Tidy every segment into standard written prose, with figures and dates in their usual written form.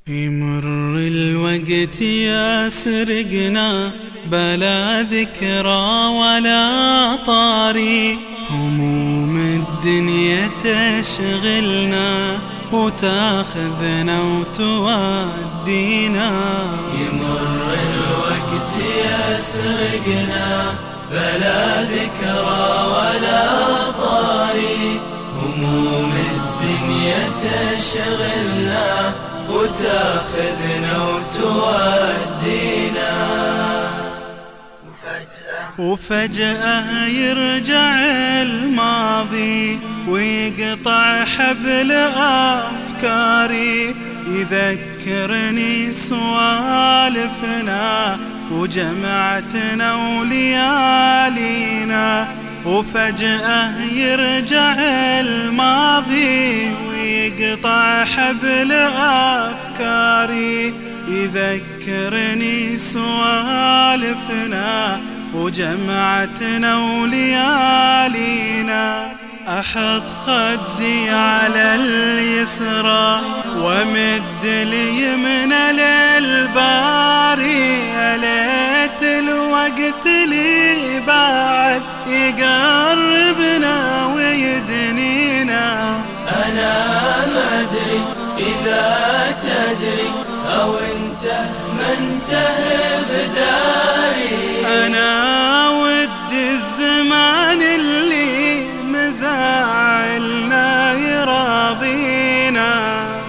يمر الوقت يسرقنا بلا ذكرى ولا طاري، هموم الدنيا تشغلنا وتاخذنا وتودينا. يمر الوقت يسرقنا بلا ذكرى ولا طاري، هموم الدنيا تشغلنا وتاخذنا وتودينا. وفجأة يرجع الماضي ويقطع حبل أفكاري، يذكرني سوالفنا وجمعتنا وليالينا. وفجأة يرجع الماضي ويقطع حبل أفكاري، يذكرني سوالفنا وجمعتنا وليالينا. أحط خدي على اليسرى ومد اليمنى للباري، ليت الوقت لي بعد يقربنا ويدنينا. أنا ما أدري إذا تدري أو انت ما انتهى بداري. أنا ودي الزمان اللي مزاعلنا يراضينا،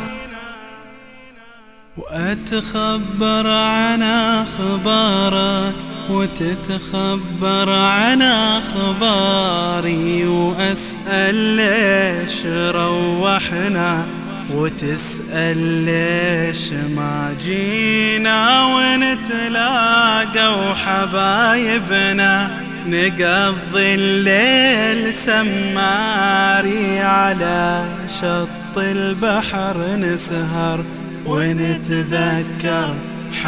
وأتخبر عن أخبارك وتتخبر عن أخباري، وأسأل ليش روحنا وتسأل ليش ما جينا. ونتلاقى وحبايبنا نقضي الليل سماري، على شط البحر نسهر ونتذكر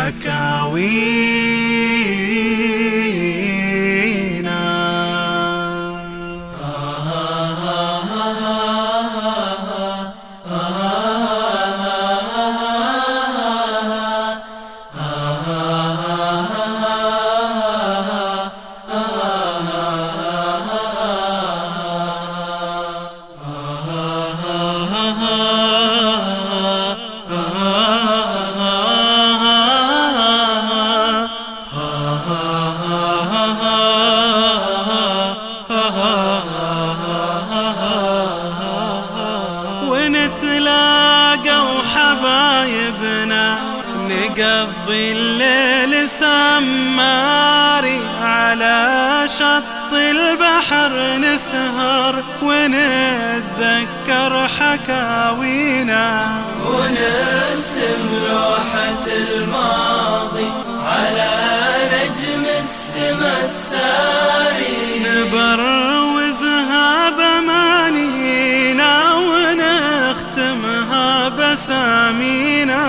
حكاوينا. ونتلاقى وحبايبنا نقضي الليل سماري، على شط البحر نسهر ونتذكر حكاوينا. ونرسم لوحة الماضي على نجم السما الساري، نبروزها بأمانينا ونختمها بسامينا.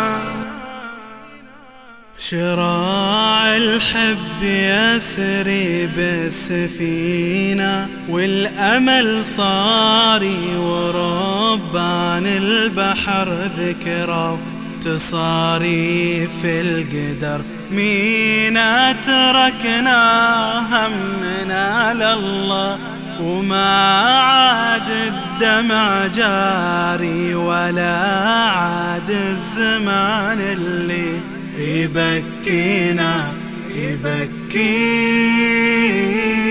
شراع الحب يسري بالسفينة والأمل صاري، وربان البحر ذكرى تصاري في القدر. مينا تركنا همنا لله وما عاد الدمع جاري، ولا عاد الزمان اللي يبكينا يبكينا.